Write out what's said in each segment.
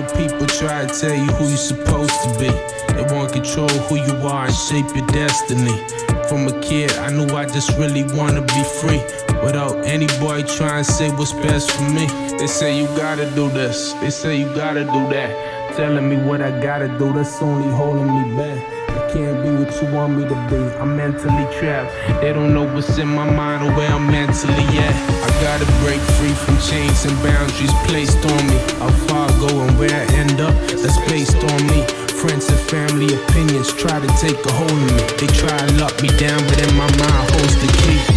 people try to tell you who you're supposed to be. They want to control who you are and shape your destiny. From a kid, I knew I just really wanna be free, without any boy trying to say what's best for me. They say you gotta do this, they say you gotta do that, telling me what I gotta do, that's only holding me back. I can't be what you want me to be, I'm mentally trapped. They don't know what's in my mind or where I'm mentally at. I gotta break free from chains and boundaries placed on me. How far I go and where I end up, that's based on me. Friends and family opinions try to take a hold of me. They try to lock me down, but in my mind holds the key.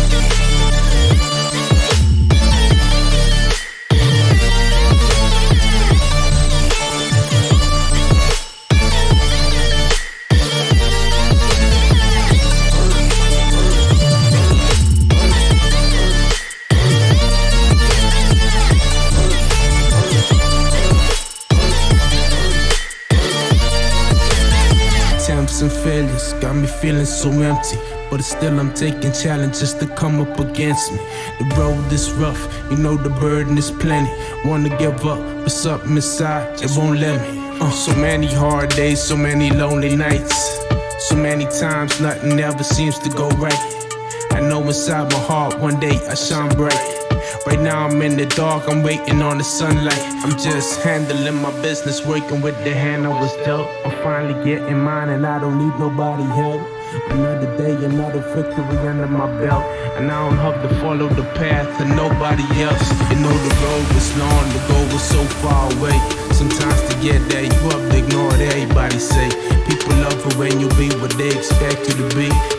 Attempts and failures got me feeling so empty, but still I'm taking challenges to come up against me. The road is rough, you know the burden is plenty. Wanna give up, but something inside it won't let me. So many hard days, so many lonely nights, so many times nothing ever seems to go right. I know inside my heart one day I shine bright. Right now I'm in the dark, I'm waiting on the sunlight. I'm just handling my business, working with the hand I was dealt. I'm finally getting mine and I don't need nobody help. Another day, another victory under my belt, and I don't have to follow the path of nobody else. You know the road was long, the goal was so far away. Sometimes to get there, you have to ignore what everybody say. People love you when you be what they expect you to be.